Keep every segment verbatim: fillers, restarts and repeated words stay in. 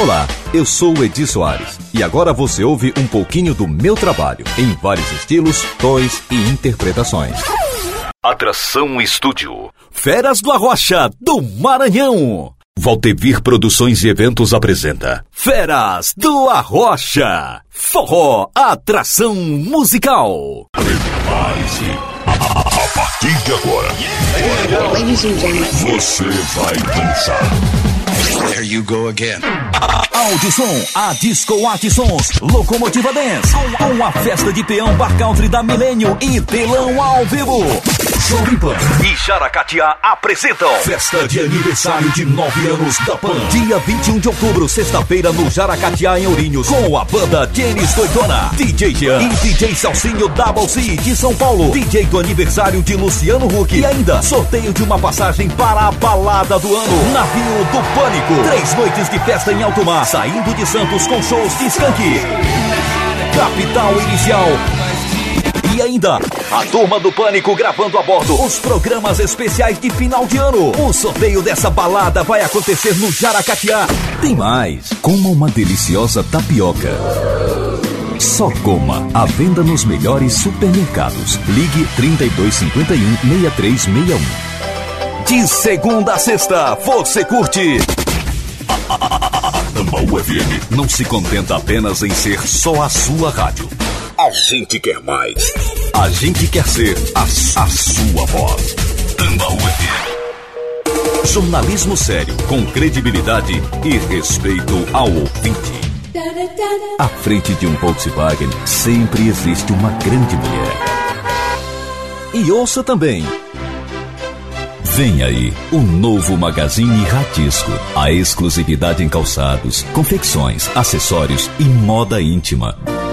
Olá, eu sou o Edi Soares e agora você ouve um pouquinho do meu trabalho em vários estilos, tons e interpretações. Atração Estúdio. Feras do Arrocha, do Maranhão. Valtevir Produções e Eventos apresenta Feras do Arrocha. Forró, atração musical. Prepare-se. A partir de agora, Ladies and gentlemen, você vai dançar. There you go again. Audisson, a Disco Art Sons, Locomotiva Dance, com a festa de peão Bar Country da Milênio e telão ao vivo. Jovem Pan e Jaracatiá apresentam Festa de Aniversário de nove anos da Pan. Dia vinte e um de outubro, sexta-feira, no Jaracatiá, em Ourinhos, com a banda Tênis Doidona, D J Jean e D J Salsinho Double C de São Paulo, D J do aniversário de Luciano Huck e ainda sorteio de uma passagem para a balada do ano, Navio do Pânico. Três noites de festa em alto mar, saindo de Santos com shows de Skank, Capital Inicial. E ainda, a Turma do Pânico gravando a bordo os programas especiais de final de ano. O sorteio dessa balada vai acontecer no Jaracatiá. Tem mais, coma uma deliciosa tapioca. Só coma, à venda nos melhores supermercados. Ligue trinta e dois cinquenta e um, sessenta e três sessenta e um. De segunda a sexta, você curte... A Tambaú F M não se contenta apenas em ser só a sua rádio. A gente quer mais. A gente quer ser a, a sua voz. Tambaú F M. Jornalismo sério, com credibilidade e respeito ao ouvinte. À frente de um Volkswagen sempre existe uma grande mulher. E ouça também. Vem aí o novo Magazine Radisco. A exclusividade em calçados, confecções, acessórios e moda íntima.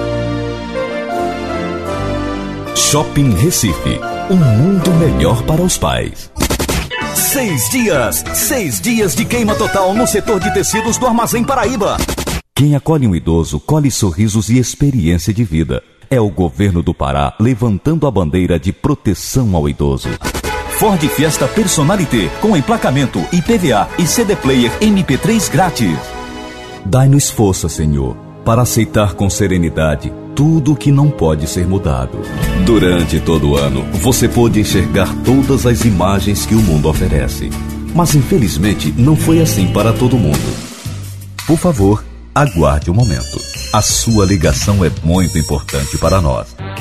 Shopping Recife, um mundo melhor para os pais. Seis dias, seis dias de queima total no setor de tecidos do Armazém Paraíba. Quem acolhe um idoso, colhe sorrisos e experiência de vida. É o governo do Pará levantando a bandeira de proteção ao idoso. Ford Fiesta Personalité, com emplacamento I P V A e C D Player M P três grátis. Dai-nos força, Senhor, para aceitar com serenidade tudo o que não pode ser mudado. Durante todo o ano, você pôde enxergar todas as imagens que o mundo oferece. Mas infelizmente não foi assim para todo mundo. Por favor, aguarde um momento. A sua ligação é muito importante para nós.